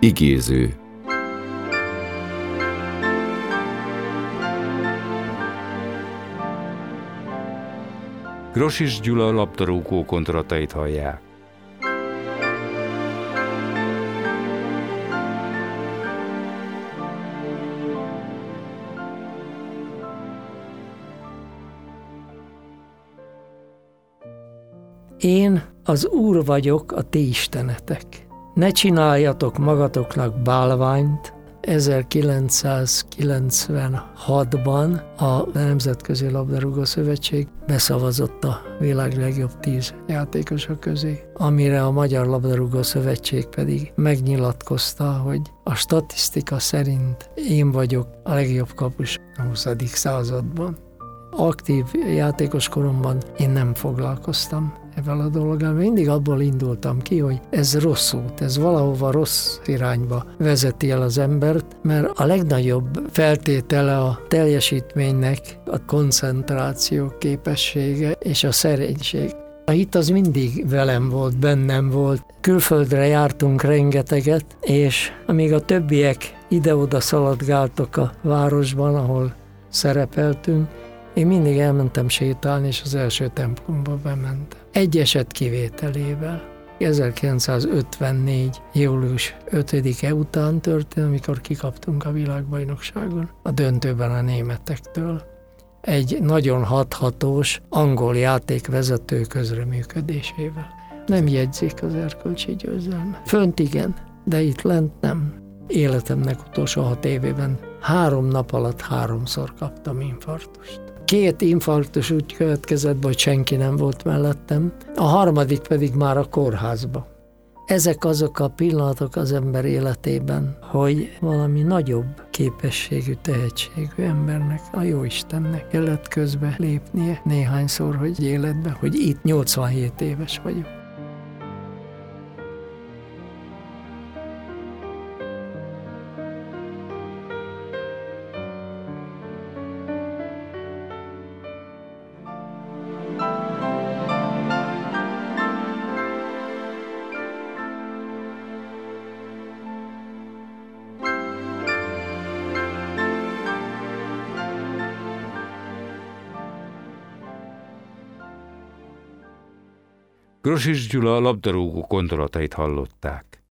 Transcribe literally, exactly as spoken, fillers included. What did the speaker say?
Igéző. Grosics Gyula labdarúgó gondolatait hallják. Én az Úr vagyok, a ti istenetek. Ne csináljatok magatoknak bálványt. ezerkilencszázkilencvenhatban a Nemzetközi Labdarúgó Szövetség beszavazott a világ legjobb tíz játékosa közé, amire a Magyar Labdarúgó Szövetség pedig megnyilatkozta, hogy a statisztika szerint én vagyok a legjobb kapus a huszadik században. Aktív játékos koromban én nem foglalkoztam ezzel a dologgal. Mindig abból indultam ki, hogy ez rossz út, ez valahova rossz irányba vezeti el az embert, mert a legnagyobb feltétele a teljesítménynek a koncentráció képessége és a szerénység. A hit az mindig velem volt, bennem volt. Külföldre jártunk rengeteget, és amíg a többiek ide-oda szaladgáltak a városban, ahol szerepeltünk, én mindig elmentem sétálni, és az első templomba bementem. Egy eset kivételével. ezerkilencszázötvennégy. július ötödike után történt, amikor kikaptunk a világbajnokságon, a döntőben a németektől. Egy nagyon hathatós angol játékvezető közreműködésével. Nem jegyzik az erkölcsi győzelme. Fönt igen, de itt lent nem. Életemnek utolsó hat évében három nap alatt háromszor kaptam infarktust. Két infarktus úgy következett, hogy senki nem volt mellettem, a harmadik pedig már a kórházba. Ezek azok a pillanatok az ember életében, hogy valami nagyobb képességű, tehetségű embernek, a Jóistennek kellett közbe lépnie néhányszor, hogy életbe, hogy itt nyolcvanhét éves vagyok. Grosics Gyula labdarúgó gondolatait hallották.